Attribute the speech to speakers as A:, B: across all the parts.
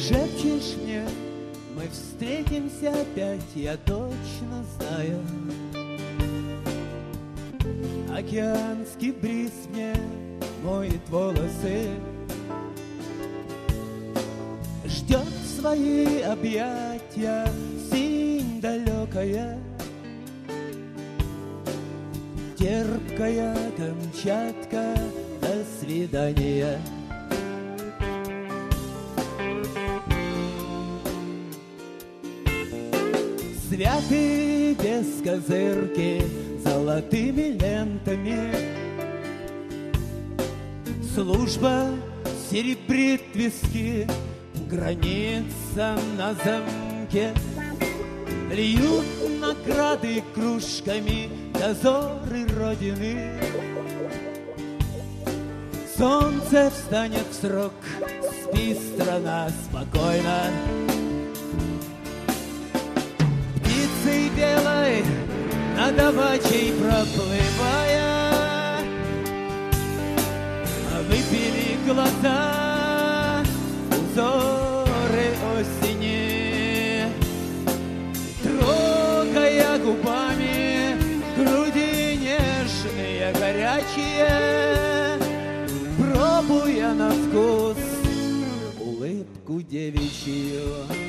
A: Шепчешь мне, мы встретимся опять, я точно знаю. Океанский бриз мне моет волосы, ждет свои объятия синь далекая, терпкая Камчатка, до свидания. Святы без козырки золотыми лентами, служба серебрит виски, граница на замке. Льют награды кружками дозоры Родины. Солнце встанет в срок, спи, страна, спокойно. Птицей белой над Авачей проплывая, выпили глаза узоры осени, трогая губами груди нежные, горячие, пробуя на вкус улыбку девичью.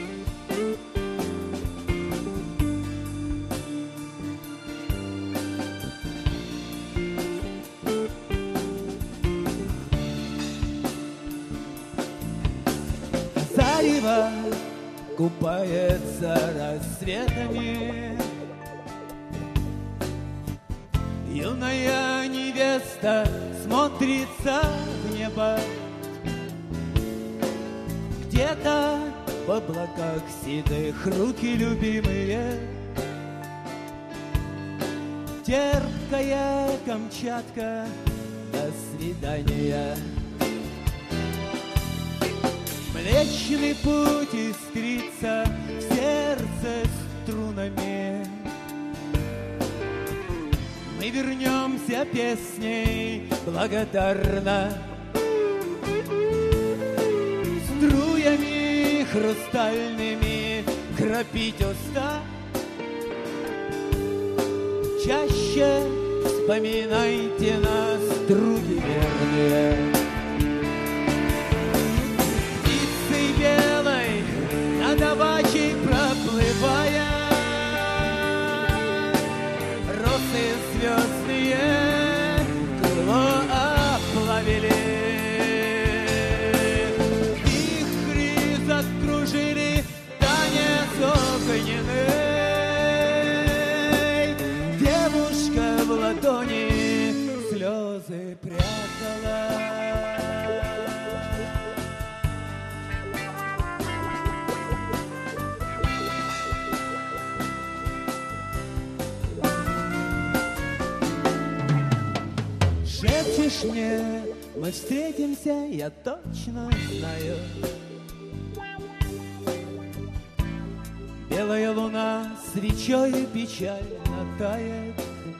A: Зарево купается рассветами, юная невеста смотрится в небо. Где-то в облаках седых руки любимые, терпкая Камчатка, до свидания. Млечный путь искрится в сердце струнами. Мы вернемся песней благодарно, струями хрустальными кропить уста. Чаще вспоминайте нас, други верные. Над Авачей проплывая, росы звездные крыло оплавили, вихри закружили танец огненный. Девушка в ладони слезы прятала. Шепчешь мне, мы встретимся, я точно знаю. Белая луна свечой печально тает,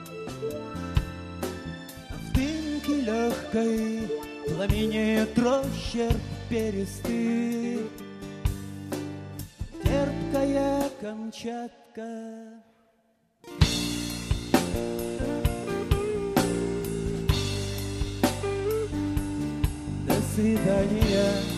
A: в дымке легкой пламенеет росчерк перистый. Терпкая Камчатка, до свидания.